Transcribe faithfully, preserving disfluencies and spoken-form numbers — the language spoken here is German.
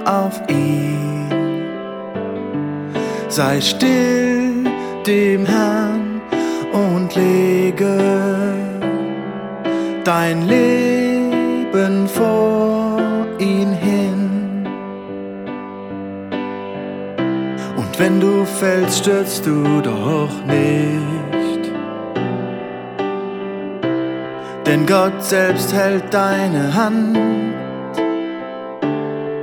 auf ihn. Sei still dem Herrn und lege dein Leben vor ihn hin. Und wenn du fällst, stürzt du doch nicht, denn Gott selbst hält deine Hand